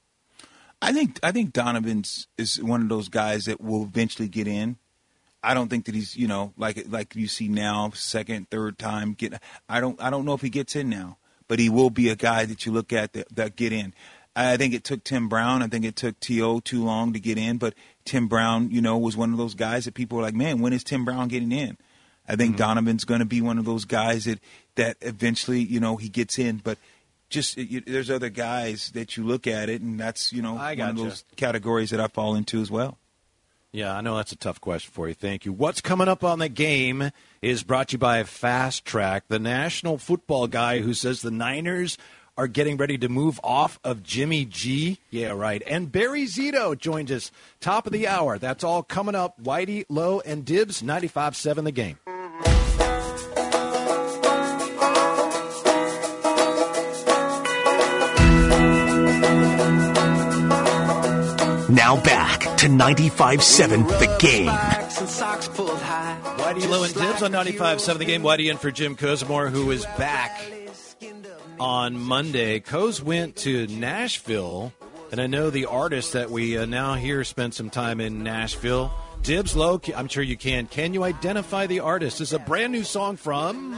I think Donovan's is one of those guys that will eventually get in. I don't think that he's, like you see now, second, third time I don't know if he gets in now, but he will be a guy that you look at that get in. I think it took Tim Brown. I think it took T.O. too long to get in, but Tim Brown, was one of those guys that people were like, man, when is Tim Brown getting in? I think Donovan's going to be one of those guys that eventually, he gets in, but just there's other guys that you look at it, and that's, one of those categories that I fall into as well. Yeah, I know that's a tough question for you. Thank you. What's coming up on the game is brought to you by Fast Track, the national football guy who says the Niners are getting ready to move off of Jimmy G. Yeah, right. And Barry Zito joins us top of the hour. That's all coming up. Whitey, Lowe, and Dibs, 95.7 The Game. Now back to 95.7 The Game. high. Whitey Low and Dibs on 95.7 The Game. Whitey in for Jim Cozumore, who is back on Monday. Coz went to Nashville, and I know the artist that we now hear spent some time in Nashville. Dibs, Low, I'm sure you can. Can you identify the artist? It's a brand new song from...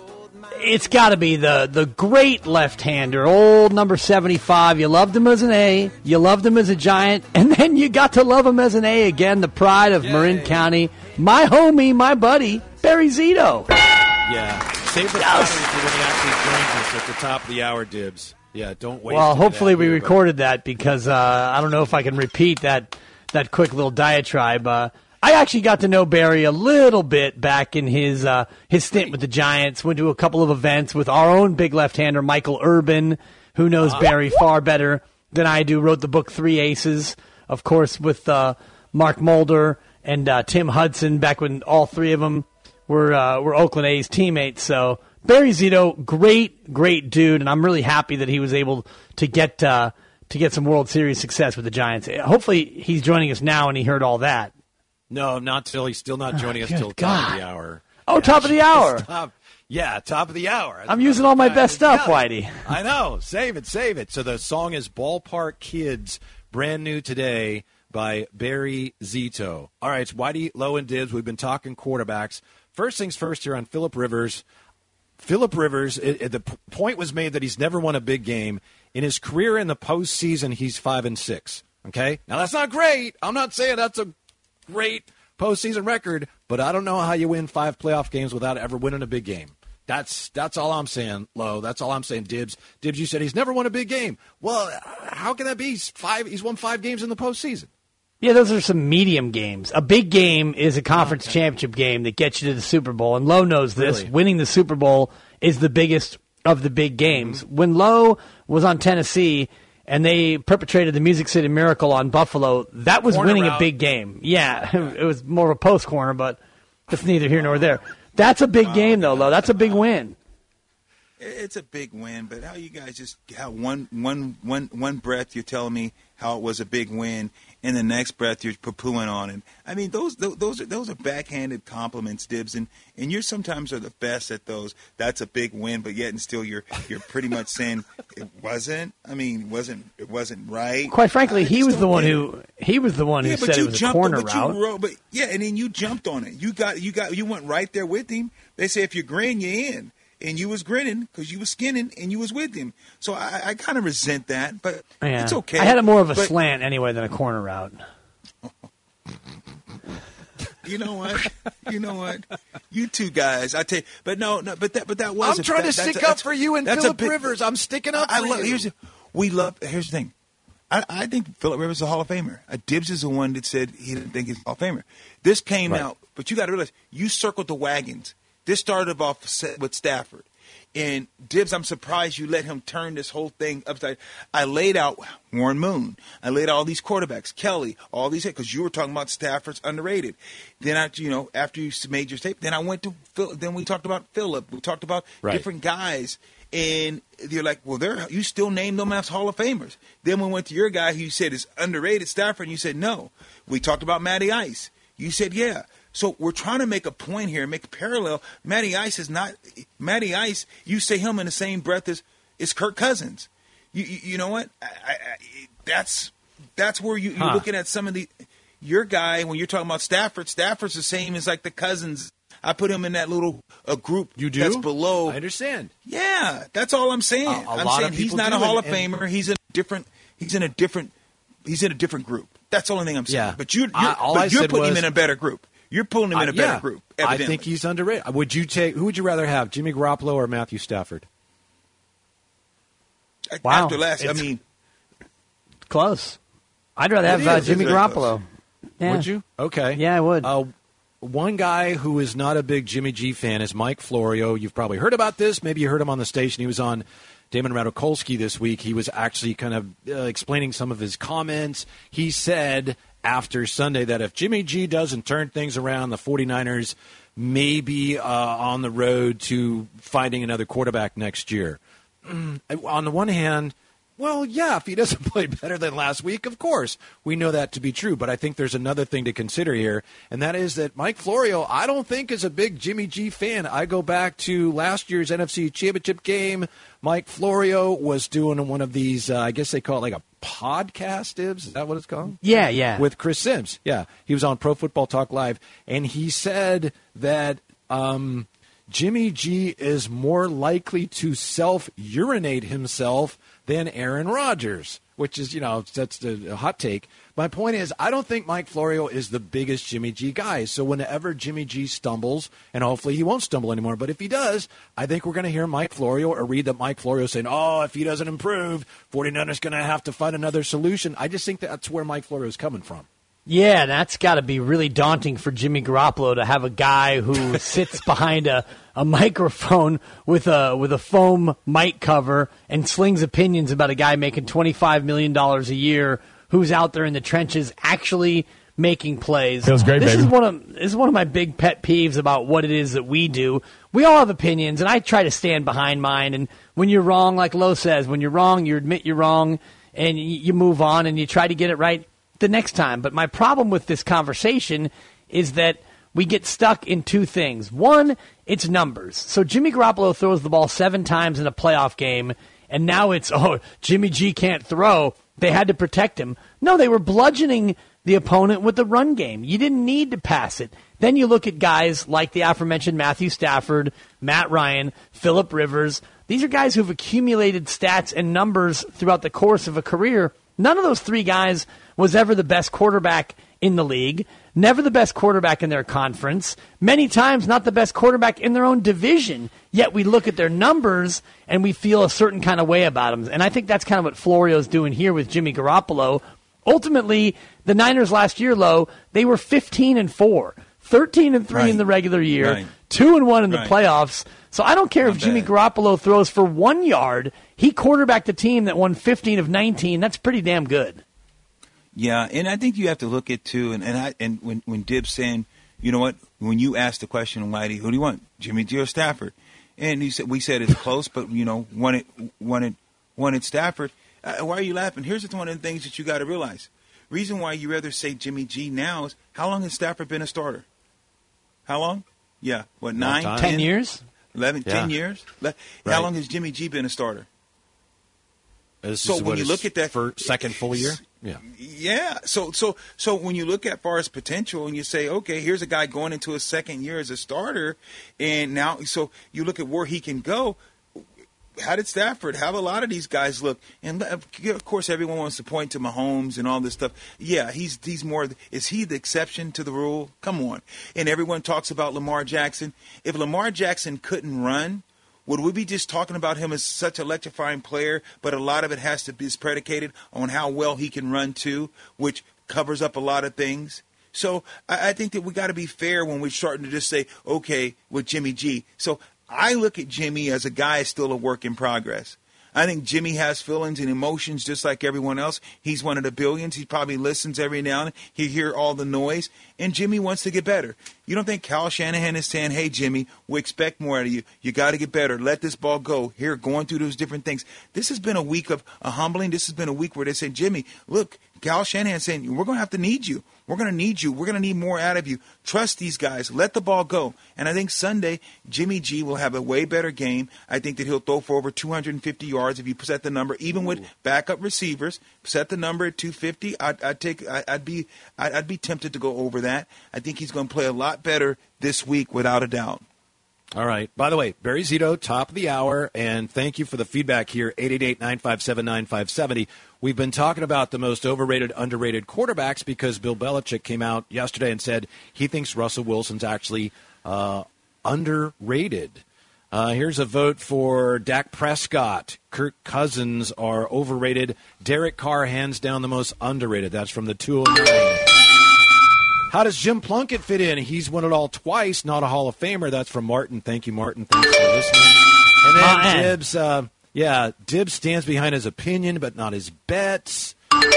It's got to be the great left-hander, old number 75. You loved him as an A, you loved him as a Giant, and then you got to love him as an A again, the pride of Marin County. My homie, my buddy, Barry Zito. Yeah, save the battery for when he actually joins us at the top of the hour, Dibs. Yeah, don't wait. Well, hopefully we recorded that because I don't know if I can repeat that quick little diatribe. I actually got to know Barry a little bit back in his stint with the Giants. Went to a couple of events with our own big left-hander, Michael Urban, who knows Barry far better than I do. Wrote the book 3 Aces, of course, with Mark Mulder and Tim Hudson back when all three of them were Oakland A's teammates. So Barry Zito, great dude, and I'm really happy that he was able to get some World Series success with the Giants. Hopefully he's joining us now and he heard all that. No, not till he's still not joining us till top of the hour. Oh, top of the hour. Top of the hour. I'm using all my best stuff, Whitey. I know. Save it. So the song is Ballpark Kids, brand new today by Barry Zito. All right, it's Whitey, Low, and Dibs. We've been talking quarterbacks. First things first here on Phillip Rivers. Phillip Rivers, the point was made that he's never won a big game. In his career in the postseason, he's 5-6. Okay? Now, that's not great. I'm not saying that's a great postseason record, but I don't know how you win 5 playoff games without ever winning a big game. That's all I'm saying, Low. That's all I'm saying, Dibs. Dibs, you said he's never won a big game. Well, how can that be? He's won 5 games in the postseason. Yeah, those are some medium games. A big game is a conference championship game that gets you to the Super Bowl, and Lowe knows this. Really? Winning the Super Bowl is the biggest of the big games. Mm-hmm. When Lowe was on Tennessee and they perpetrated the Music City Miracle on Buffalo, that was corner winning route. A big game. Yeah, it was more of a post corner, but it's neither here nor there. That's a big game, though, Lowe. That's a big win. It's a big win, but how you guys just how one breath you're telling me how it was a big win, and the next breath you're poo-pooing on it. I mean, those are backhanded compliments, Dibs, and you sometimes are the best at those. That's a big win, but yet and still you're pretty much saying it wasn't. I mean, it wasn't right. Quite frankly, he was the one who said it was a corner route. But and then you jumped on it. You went right there with him. They say if you grin, you're in. And you was grinning because you was skinning and you was with him. So I kind of resent that, but it's okay. I had it more of a slant anyway than a corner route. You know what? You two guys, I tell you, but that was. I'm trying to stick up for you and Phillip Rivers. I'm sticking up for you. Here's the thing. I think Phillip Rivers is a Hall of Famer. Dibs is the one that said he didn't think he's a Hall of Famer. This came out, but you got to realize you circled the wagons. This started off with Stafford. And, Dibs, I'm surprised you let him turn this whole thing upside. I laid out Warren Moon. I laid out all these quarterbacks, Kelly, all these, because you were talking about Stafford's underrated. Then, after you made your tape, then I went to Phil. Then we talked about Phillip. We talked about different guys. And you're like, well, you still named them as Hall of Famers. Then we went to your guy who you said is underrated, Stafford, and you said no. We talked about Matty Ice. You said yeah. So we're trying to make a point here, make a parallel. Matty Ice is not – Matty Ice, you say him in the same breath as Kirk Cousins. You know what? That's where you're looking at some of the – your guy, when you're talking about Stafford's the same as like the Cousins. I put him in that little group that's below. I understand. Yeah, that's all I'm saying. I'm saying he's not a Hall of Famer. He's in a different group. That's the only thing I'm saying. Yeah. But you're putting him in a better group. You're pulling him in a better group. Evidently. I think he's underrated. Who would you rather have, Jimmy Garoppolo or Matthew Stafford? Wow. After last, I mean, close. I'd rather have Jimmy Garoppolo. Yeah. Would you? Okay. Yeah, I would. One guy who is not a big Jimmy G fan is Mike Florio. You've probably heard about this. Maybe you heard him on the station. He was on Damon Radokolsky this week. He was actually kind of explaining some of his comments. He said after Sunday that if Jimmy G doesn't turn things around, the 49ers may be on the road to finding another quarterback next year. On the one hand, Well, yeah, if he doesn't play better than last week, of course. We know that to be true, but I think there's another thing to consider here, and that is that Mike Florio, I don't think is a big Jimmy G fan. I go back to last year's NFC Championship game. Mike Florio was doing one of these, I guess they call it like a podcast, Dibs? Is that what it's called? Yeah. With Chris Sims. Yeah, he was on Pro Football Talk Live, and he said that Jimmy G is more likely to self-urinate himself than Aaron Rodgers, which is, that's a hot take. My point is, I don't think Mike Florio is the biggest Jimmy G guy. So whenever Jimmy G stumbles, and hopefully he won't stumble anymore, but if he does, I think we're going to hear Mike Florio or read that Mike Florio saying, if he doesn't improve, 49ers going to have to find another solution. I just think that's where Mike Florio is coming from. Yeah, that's got to be really daunting for Jimmy Garoppolo to have a guy who sits behind a microphone with a foam mic cover and slings opinions about a guy making $25 million a year who's out there in the trenches actually making plays. Feels great, this baby. This is one of my big pet peeves about what it is that we do. We all have opinions, and I try to stand behind mine. And when you're wrong, like Lo says, when you're wrong, you admit you're wrong, and you move on, and you try to get it right the next time. But my problem with this conversation is that we get stuck in two things. One, it's numbers. So Jimmy Garoppolo throws the ball 7 times in a playoff game, and now it's, Jimmy G can't throw. They had to protect him. No, they were bludgeoning the opponent with the run game. You didn't need to pass it. Then you look at guys like the aforementioned Matthew Stafford, Matt Ryan, Phillip Rivers. These are guys who've accumulated stats and numbers throughout the course of a career. None of those 3 guys was ever the best quarterback in the league, never the best quarterback in their conference, many times not the best quarterback in their own division, yet we look at their numbers and we feel a certain kind of way about them. And I think that's kind of what Florio's doing here with Jimmy Garoppolo. Ultimately, the Niners last year, they were 15-4, 13-3 in the regular year, 2-1 in the playoffs. So I don't care if Jimmy Garoppolo throws for 1 yard. He quarterbacked a team that won 15 of 19. That's pretty damn good. Yeah, and I think you have to look at too, and when Dib's saying, you know what, when you asked the question, Whitey, who do you want, Jimmy G or Stafford? And we said it's close, but wanted Stafford. Why are you laughing? Here's one of the things that you got to realize. Reason why you rather say Jimmy G now is how long has Stafford been a starter? How long? Yeah, 9, 10 years? 11, Yeah. 10 years? How long has Jimmy G been a starter? So when you look at that for second full year, yeah. So when you look at far as potential and you say, okay, here's a guy going into his second year as a starter, and now so you look at where he can go. How did Stafford? How a lot of these guys look? And of course, everyone wants to point to Mahomes and all this stuff. Yeah, he's more. Is he the exception to the rule? Come on. And everyone talks about Lamar Jackson. If Lamar Jackson couldn't run, would we be just talking about him as such an electrifying player, but a lot of it has to be predicated on how well he can run too, which covers up a lot of things? So I think that we got to be fair when we're starting to just say, okay, with Jimmy G. So I look at Jimmy as a guy still a work in progress. I think Jimmy has feelings and emotions just like everyone else. He's one of the billions. He probably listens every now and then. He hears all the noise, and Jimmy wants to get better. You don't think Kyle Shanahan is saying, hey, Jimmy, we expect more out of you. You got to get better. Let this ball go. Here, going through those different things. This has been a week of a humbling. This has been a week where they say, Jimmy, look, Kyle Shanahan saying, we're going to have to need you. We're going to need you. We're going to need more out of you. Trust these guys. Let the ball go. And I think Sunday, Jimmy G will have a way better game. I think that he'll throw for over 250 yards if you set the number, even with backup receivers. Set the number at 250. I'd be tempted to go over that. I think he's going to play a lot better this week, without a doubt. All right. By the way, Barry Zito, top of the hour, and thank you for the feedback here, 888-957-9570. We've been talking about the most overrated, underrated quarterbacks because Bill Belichick came out yesterday and said he thinks Russell Wilson's actually underrated. Here's a vote for Dak Prescott. Kirk Cousins are overrated. Derek Carr, hands down, the most underrated. That's from the 209. How does Jim Plunkett fit in? He's won it all twice, not a Hall of Famer. That's from Martin. Thank you, Martin. Thanks for listening. And then Dibs, Dibs stands behind his opinion, but not his bets.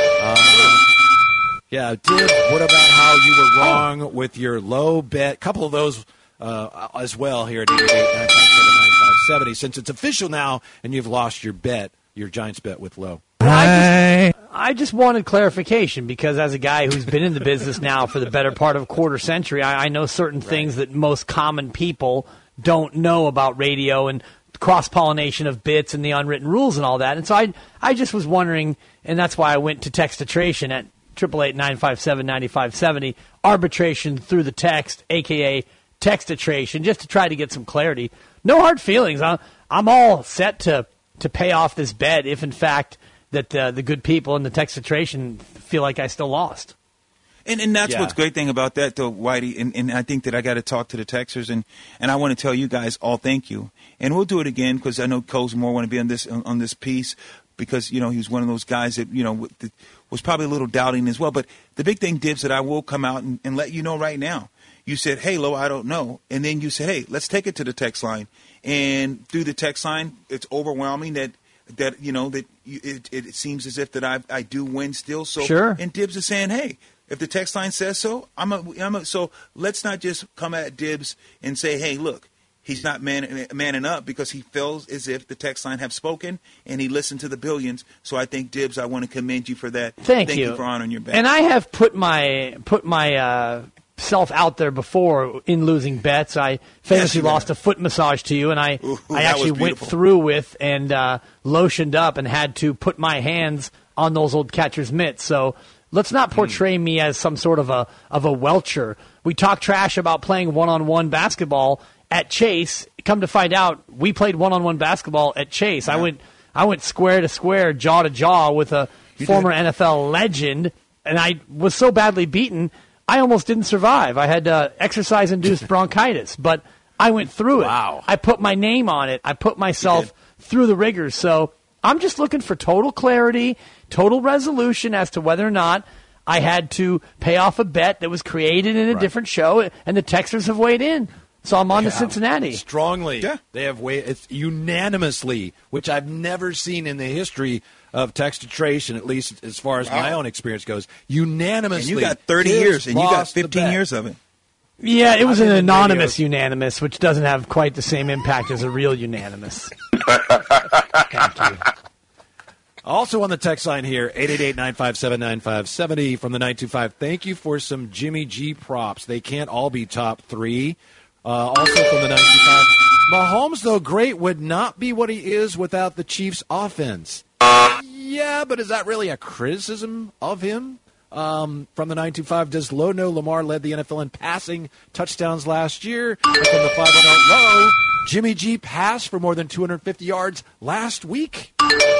Dibs, what about how you were wrong with your low bet? A couple of those as well here at 888-957-9570. Since it's official now and you've lost your bet your Giants bet with Lowe. I just wanted clarification because as a guy who's been in the business now for the better part of a quarter century, I know certain things that most common people don't know about radio and cross-pollination of bits and the unwritten rules and all that. And so I just was wondering, and that's why I went to textatration at 888-957-9570, arbitration through the text, a.k.a. textatration, just to try to get some clarity. No hard feelings. I'm all set to pay off this bet if, in fact, that the good people in the textatration feel like I still lost. And that's what's great thing about that, though, Whitey, and I think that I got to talk to the Texers, and I want to tell you guys all thank you. And we'll do it again because I know Coles Moore want to be on this piece because, he was one of those guys that, was probably a little doubting as well. But the big thing, Dibs, that I will come out and let you know right now. You said, hey, Lo, I don't know. And then you said, hey, let's take it to the text line. And through the text line, it's overwhelming that it seems as if that I do win still. So, sure. And Dibs is saying, hey, if the text line says so, so let's not just come at Dibs and say, hey, look, he's not manning up because he feels as if the text line have spoken and he listened to the billions. So I think, Dibs, I want to commend you for that. Thank you for honoring your bet. And I have put my self out there before in losing bets. I famously lost a foot massage to you, and I actually went through with and lotioned up and had to put my hands on those old catcher's mitts. So let's not portray me as some sort of a welcher. We talk trash about playing one-on-one basketball at Chase. Come to find out, we played one-on-one basketball at Chase. Yeah. I went square to square, jaw to jaw with a former NFL legend, and I was so badly beaten, I almost didn't survive. I had exercise-induced bronchitis, but I went through it. Wow. I put my name on it. I put myself through the rigors. So I'm just looking for total clarity, total resolution as to whether or not I had to pay off a bet that was created in a different show, and the Texans have weighed in. So I'm on to Cincinnati. Strongly. Yeah. They have it's unanimously, which I've never seen in the history of textatration, at least as far as my own experience goes. Unanimously. And you got 30 years, and you got 15 years of it. Yeah, it was an anonymous unanimous, which doesn't have quite the same impact as a real unanimous. Thank you. Also on the text line here, 888-957-9570 from the 925. Thank you for some Jimmy G props. They can't all be top three. Also from the 925. Mahomes, though great, would not be what he is without the Chiefs' offense. Yeah, but is that really a criticism of him? From the 925, does Lowe know Lamar led the NFL in passing touchdowns last year? And from the 510, Lowe, Jimmy G passed for more than 250 yards last week.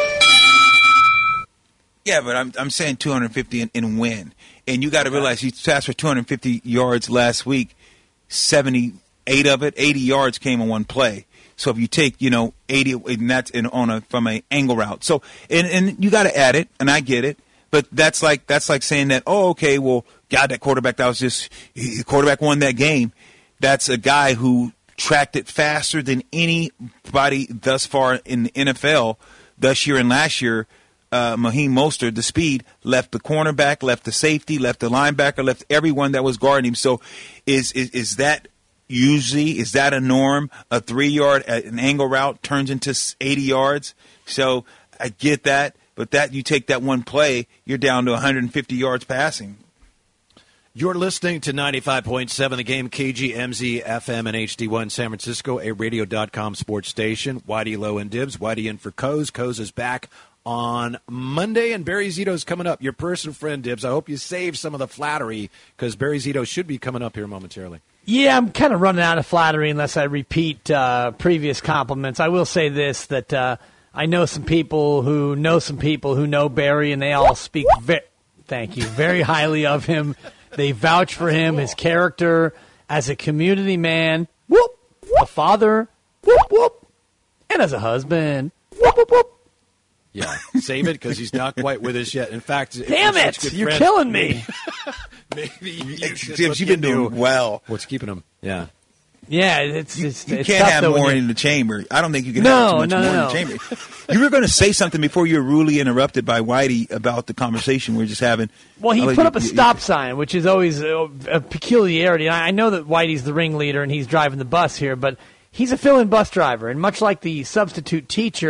Yeah, but I'm saying 250 and win. And you got to realize he passed for 250 yards last week. 78 of it, 80 yards came on one play. So if you take, 80, and that's from an angle route. So and you got to add it, and I get it. But that's like saying that, oh, okay, well, God, that quarterback the quarterback won that game. That's a guy who tracked it faster than anybody thus far in the NFL this year and last year. Raheem Mostert, the speed, left the cornerback, left the safety, left the linebacker, left everyone that was guarding him. So is that a norm? A 3-yard an angle route turns into 80 yards. So I get that, but that you take that one play, you're down to 150 yards passing. You're listening to 95.7 The Game, KGMZ, FM, and HD1 San Francisco, a radio.com sports station. Whitey, Lowe, and Dibs. Whitey in for Coz. Coz is back on Monday, and Barry Zito's coming up. Your person friend, Dibs. I hope you save some of the flattery because Barry Zito should be coming up here momentarily. Yeah, I'm kind of running out of flattery unless I repeat previous compliments. I will say this, that I know some people who know Barry, and they all speak very highly of him. They vouch for him, his character as a community man, whoop, a father, whoop, whoop, and as a husband, whoop, whoop, whoop. Yeah, save it because he's not quite with us yet. In fact, damn it, you're killing me. Maybe you've been doing well. What's keeping him? Yeah. Yeah, it's you can't tough, have more in the chamber. I don't think you can have too much more in the chamber. You were going to say something before you were rudely interrupted by Whitey about the conversation we were just having. Well, he put up a stop sign, which is always a peculiarity. And I know that Whitey's the ringleader and he's driving the bus here, but he's a fill-in bus driver. And much like the substitute teacher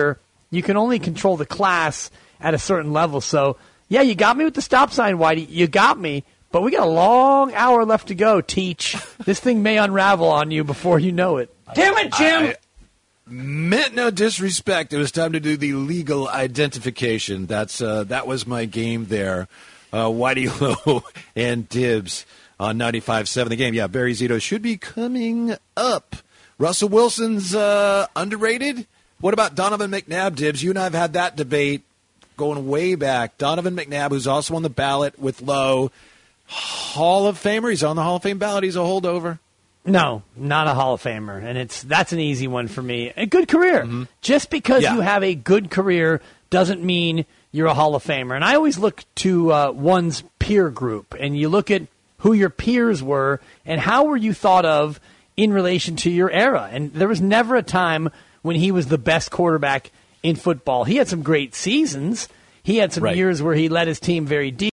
You can only control the class at a certain level. So, yeah, you got me with the stop sign, Whitey. You got me. But we got a long hour left to go, Teach. This thing may unravel on you before you know it. Damn it, Jim! Meant no disrespect. It was time to do the legal identification. That was my game there. Whitey Lowe and Dibs on 95.7 The Game. Yeah, Barry Zito should be coming up. Russell Wilson's underrated. What about Donovan McNabb, Dibs? You and I have had that debate going way back. Donovan McNabb, who's also on the ballot with Lowe. Hall of Famer. He's on the Hall of Fame ballot. He's a holdover. No, not a Hall of Famer, and that's an easy one for me. A good career. Just because you have a good career doesn't mean you're a Hall of Famer. And I always look to one's peer group, and you look at who your peers were and how were you thought of in relation to your era. And there was never a time when he was the best quarterback in football. He had some great seasons. He had some years where he led his team very deep.